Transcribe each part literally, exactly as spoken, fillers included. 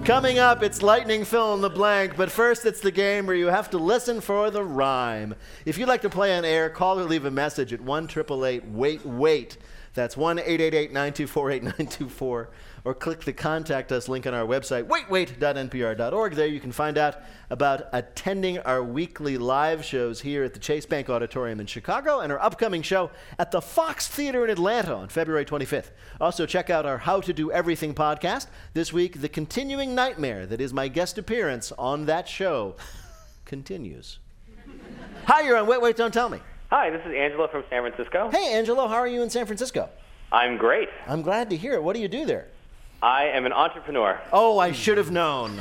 Coming up, it's lightning fill in the blank, but first it's the game where you have to listen for the rhyme. If you'd like to play on air, call or leave a message at one eight eight eight wait wait. That's one eight eight eight nine two four eight nine two four. Or click the Contact Us link on our website, wait wait dot n p r dot org. There you can find out about attending our weekly live shows here at the Chase Bank Auditorium in Chicago and our upcoming show at the Fox Theater in Atlanta on February twenty-fifth. Also, check out our How to Do Everything podcast. This week, the continuing nightmare that is my guest appearance on that show continues. Hi, you're on Wait, Wait, Don't Tell Me. Hi, this is Angelo from San Francisco. Hey, Angelo, how are you in San Francisco? I'm great. I'm glad to hear it. What do you do there? I am an entrepreneur. Oh, I should have known.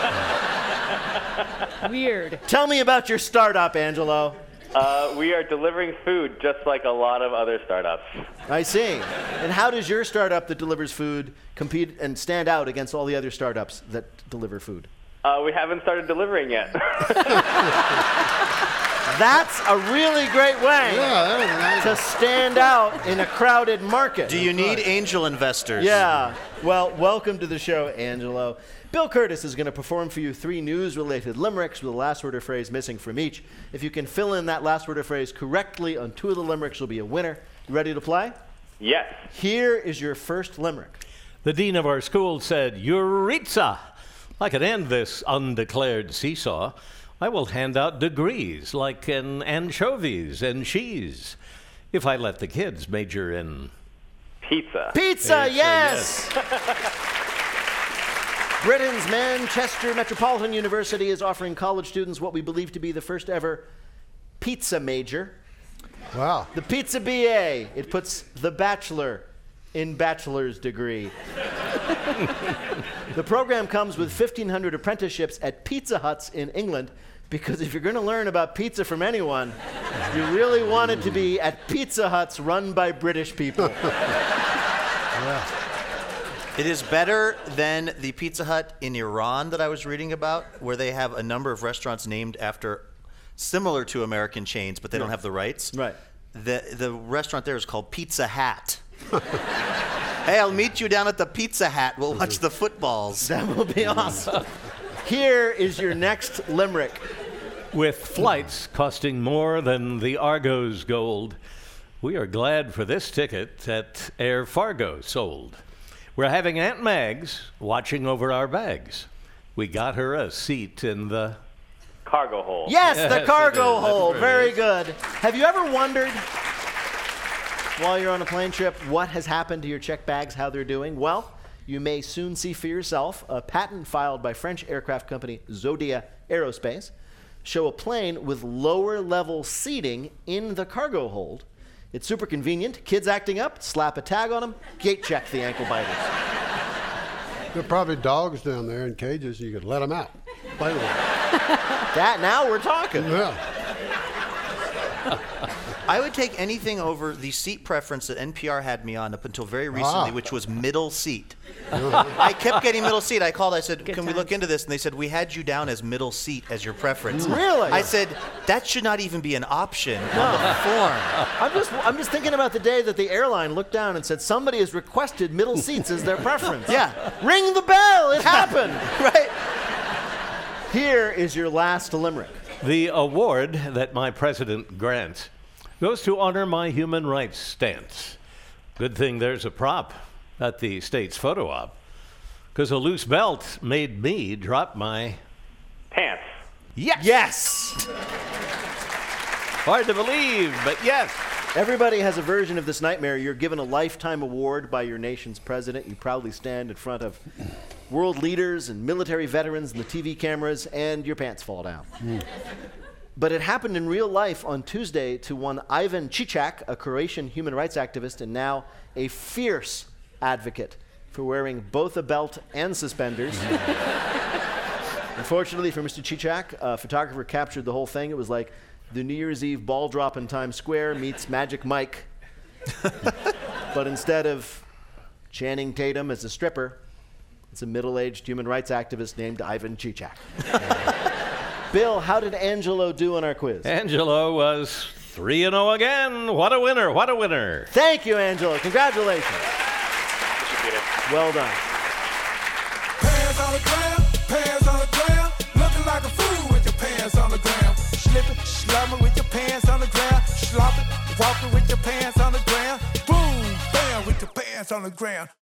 Weird. Tell me about your startup, Angelo. Uh, we are delivering food just like a lot of other startups. I see. And how does your startup that delivers food compete and stand out against all the other startups that deliver food? Uh, we haven't started delivering yet. That's a really great way Yeah, that was nice. to stand out in a crowded market. Do you need angel investors? Yeah. Well, welcome to the show, Angelo. Bill Curtis is going to perform for you three news-related limericks with a last word or phrase missing from each. If you can fill in that last word or phrase correctly on two of the limericks, you'll be a winner. You ready to play? Yes. Here is your first limerick. The dean of our school said, Euritza! I could end this undeclared seesaw. I will hand out degrees like in anchovies and cheese if I let the kids major in Pizza. Pizza, Pizza, yes! Britain's Manchester Metropolitan University is offering college students what we believe to be the first ever pizza major. Wow. The Pizza B A. It puts the bachelor in bachelor's degree. The program comes with fifteen hundred apprenticeships at Pizza Huts in England, because if you're going to learn about pizza from anyone, you really want it to be at Pizza Huts run by British people. Yeah. It is better than the Pizza Hut in Iran that I was reading about, where they have a number of restaurants named after similar to American chains, but they don't have the rights. Right. The the restaurant there is called Pizza Hat. Hey, I'll meet you down at the Pizza Hat. We'll watch the footballs. That will be awesome. Here is your next limerick. with flights costing more than the Argo's gold. We are glad for this ticket that Air Fargo sold. We're having Aunt Mags watching over our bags. We got her a seat in the Cargo hold. Yes, Yes, the it cargo is. That's hold. where it Very is. good. Have you ever wondered, while you're on a plane trip, what has happened to your check bags, how they're doing? Well, you may soon see for yourself. A patent filed by French aircraft company Zodia Aerospace show a plane with lower level seating in the cargo hold. It's super convenient. Kids acting up, slap a tag on them, gate check the ankle biters. There are probably dogs down there in cages. You could let them out. Play with them. That, now we're talking. Yeah. I would take anything over the seat preference that N P R had me on up until very recently, Ah. which was middle seat. I kept getting middle seat. I called, I said, Good can we look times. into this? And they said, we had you down as middle seat as your preference. Really? I said, that should not even be an option on the form. I'm just, I'm just thinking about the day that the airline looked down and said, somebody has requested middle seats as their preference. Yeah. Ring the bell. It happened. Right? Here is your last limerick. The award that my president grants goes to honor my human rights stance. Good thing there's a prop at the state's photo op, because a loose belt made me drop my Pants. yes. Yes. Hard to believe, but yes. Everybody has a version of this nightmare. You're given a lifetime award by your nation's president. You proudly stand in front of world leaders and military veterans and the T V cameras, and your pants fall down. But it happened in real life on Tuesday to one Ivan Cicak, a Croatian human rights activist and now a fierce advocate for wearing both a belt and suspenders. Unfortunately for Mister Cicak, a photographer captured the whole thing. It was like the New Year's Eve ball drop in Times Square meets Magic Mike. But instead of Channing Tatum as a stripper, it's a middle-aged human rights activist named Ivan Cicak. Bill, how did Angelo do on our quiz? Angelo was three and oh again. What a winner, what a winner. Thank you, Angelo. Congratulations. You should get it. Well done. Hands on the ground. pants on the ground. Slopping, walking with your pants on the ground. Boom, bam, with your pants on the ground.